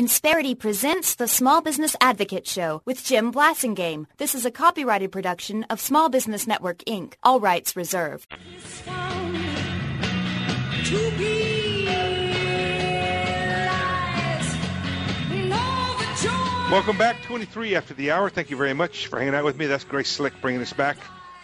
Insperity presents the Small Business Advocate Show with Jim Blasingame. This is a copyrighted production of Small Business Network, Inc. All rights reserved. Welcome back, 23 after the hour. Thank you very much for hanging out with me. That's Grace Slick bringing us back.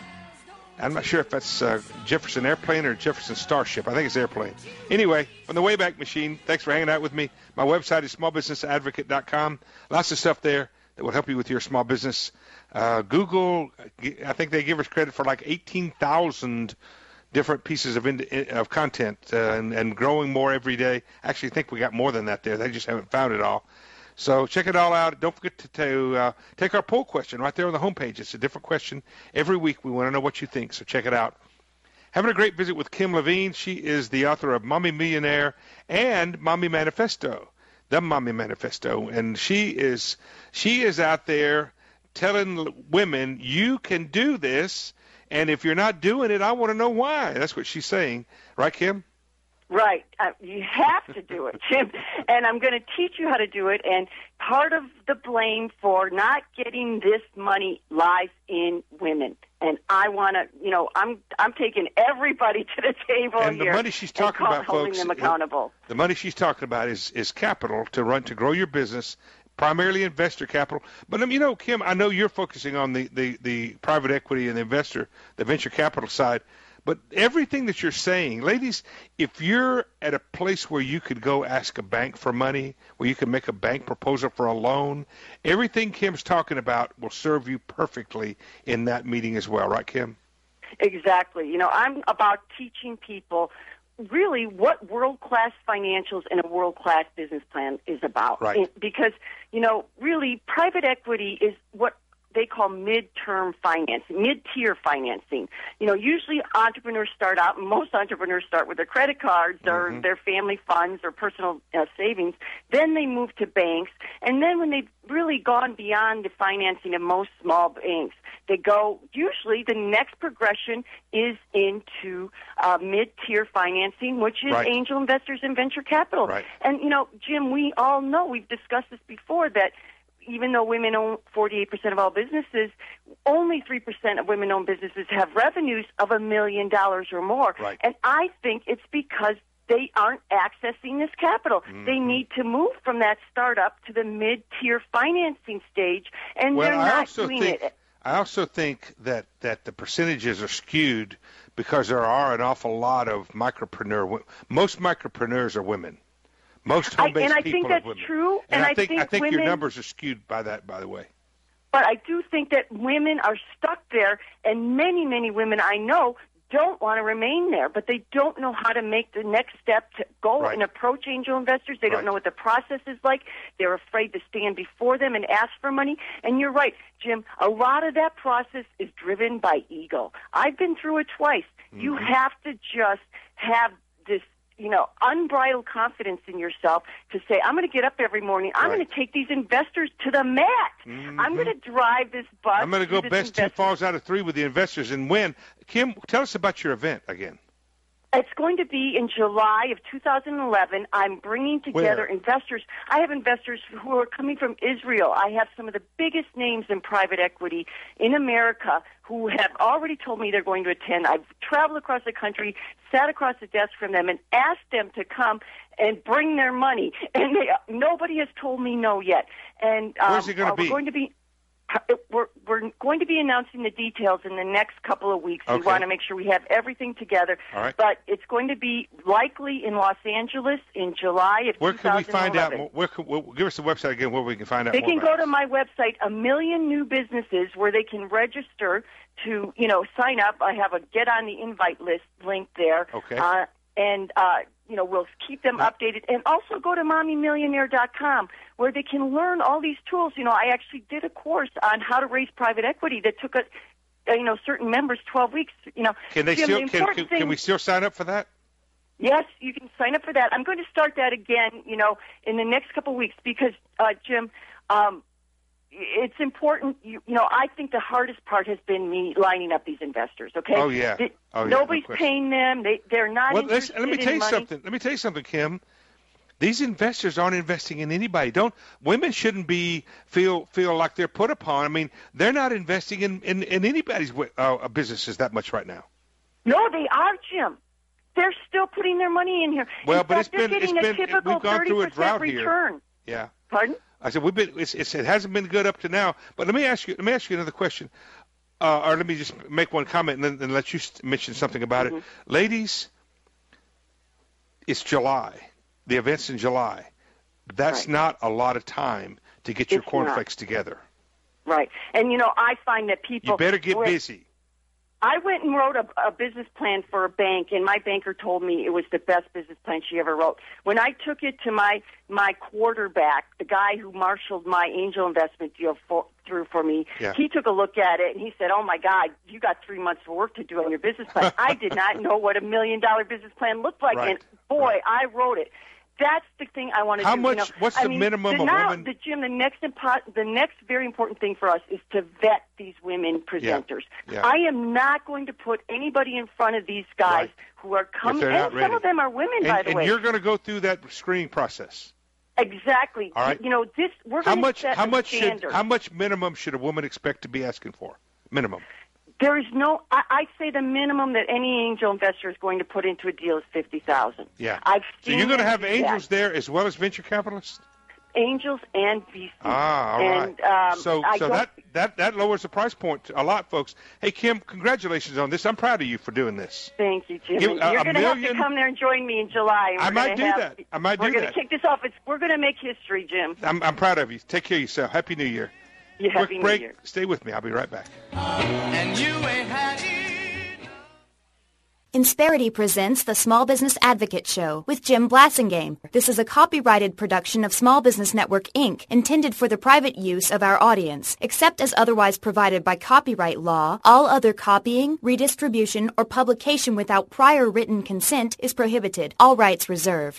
I'm not sure if that's Jefferson Airplane or Jefferson Starship. I think it's Airplane. Anyway, from the Wayback Machine, thanks for hanging out with me. My website is smallbusinessadvocate.com. Lots of stuff there that will help you with your small business. Google, I think they give us credit for like 18,000 different pieces of content and growing more every day. Actually, I think we got more than that there. They just haven't found it all. So check it all out. Don't forget to take our poll question right there on the homepage. It's a different question every week. We want to know what you think, so check it out. Having a great visit with Kim Levine. She is the author of Mommy Millionaire and Mommy Manifesto, the Mommy Manifesto. And she is out there telling women, you can do this, and if you're not doing it, I want to know why. That's what she's saying. Right, Kim? Right. You have to do it, Jim. And I'm going to teach you how to do it. And part of the blame for not getting this money lies in women. And I want to, I'm taking everybody to the table and here. And the money she's talking about, holding folks, them accountable. The money she's talking about is capital to grow your business, primarily investor capital. But, Kim, I know you're focusing on the private equity and the venture capital side. But everything that you're saying, ladies, if you're at a place where you could go ask a bank for money, where you can make a bank proposal for a loan, everything Kim's talking about will serve you perfectly in that meeting as well. Right, Kim? Exactly. I'm about teaching people really what world-class financials and a world-class business plan is about. Right. Because, really private equity is what they call mid-tier financing. Usually entrepreneurs start out, most entrepreneurs start with their credit cards or their family funds or personal savings. Then they move to banks. And then when they've really gone beyond the financing of most small banks, they go, usually the next progression is into mid-tier financing, which is angel investors and venture capital. Right. And, Jim, we all know, we've discussed this before, that even though women own 48% of all businesses, only 3% of women-owned businesses have revenues of $1 million or more. Right. And I think it's because they aren't accessing this capital. They need to move from that startup to the mid-tier financing stage, and they're not doing it. I also think that the percentages are skewed because there are an awful lot of most micropreneurs are women. Most home-based people are women. That's true. And I think women, your numbers are skewed by that, by the way. But I do think that women are stuck there, and many, many women I know don't want to remain there, but they don't know how to make the next step to go and approach angel investors. They don't know what the process is like. They're afraid to stand before them and ask for money. And you're right, Jim, a lot of that process is driven by ego. I've been through it twice. You have to just have this unbridled confidence in yourself to say, I'm going to get up every morning. I'm going to take these investors to the mat. I'm going to drive this bus. I'm going to go best 2 falls out of 3 with the investors and win. Kim, tell us about your event again. It's going to be in July of 2011. I'm bringing together investors. I have investors who are coming from Israel. I have some of the biggest names in private equity in America who have already told me they're going to attend. I've traveled across the country, sat across the desk from them, and asked them to come and bring their money. And nobody has told me no yet. And where's it going to be? We're going to be announcing the details in the next couple of weeks. We want to make sure we have everything together. All right. But it's going to be likely in Los Angeles in July of 2011. Where can we find out more? Give us the website again where we can find out more. They can go to my website, 1 Million New Businesses, where they can register to, sign up. I have a Get on the Invite list link there. Okay. We'll keep them updated. And also go to mommymillionaire.com, where they can learn all these tools. I actually did a course on how to raise private equity that took certain members 12 weeks. Can we still sign up for that? Yes, you can sign up for that. I'm going to start that again, in the next couple of weeks because, Jim, it's important. I think the hardest part has been me lining up these investors. Okay. Oh yeah. Nobody's paying them. They're not interested in money. Let me tell you something, Kim. These investors aren't investing in anybody. Women shouldn't feel like they're put upon. I mean, they're not investing in anybody's businesses that much right now. No, they are, Jim. They're still putting their money in here. Well, in but fact, we've gone through a drought return. here. Yeah. Pardon? I said it hasn't been good up to now. But let me ask you another question, or let me just make one comment and then let you mention something about it, ladies. It's July. The event's in July. That's not a lot of time to get your cornflakes together. Right. And, I find that people... You better get busy. I went and wrote a business plan for a bank, and my banker told me it was the best business plan she ever wrote. When I took it to my quarterback, the guy who marshaled my angel investment deal through for me, he took a look at it, and he said, oh, my God, you got 3 months of work to do on your business plan. I did not know what $1 million business plan looked like, and, boy, I wrote it. That's the thing I want to do. How much? What's the minimum of women? Jim, the next very important thing for us is to vet these women presenters. Yeah. I am not going to put anybody in front of these guys who are coming. And some of them are women, by the way. And you're going to go through that screening process. Exactly. All right. We're going to set a standard. How much minimum should a woman expect to be asking for? Minimum. There is no. I say the minimum that any angel investor is going to put into a deal is $50,000. Yeah. So you're going to have angels there as well as venture capitalists. Angels and VCs. Ah, all right. And, so that lowers the price point a lot, folks. Hey, Kim, congratulations on this. I'm proud of you for doing this. Thank you, Jim. You're going to have to come there and join me in July. I might do that. We're going to kick this off. We're going to make history, Jim. I'm proud of you. Take care of yourself. Happy New Year. Quick break. Stay with me. I'll be right back. And you ain't had it. Insperity presents the Small Business Advocate Show with Jim Blasingame. This is a copyrighted production of Small Business Network, Inc., intended for the private use of our audience. Except as otherwise provided by copyright law, all other copying, redistribution, or publication without prior written consent is prohibited. All rights reserved.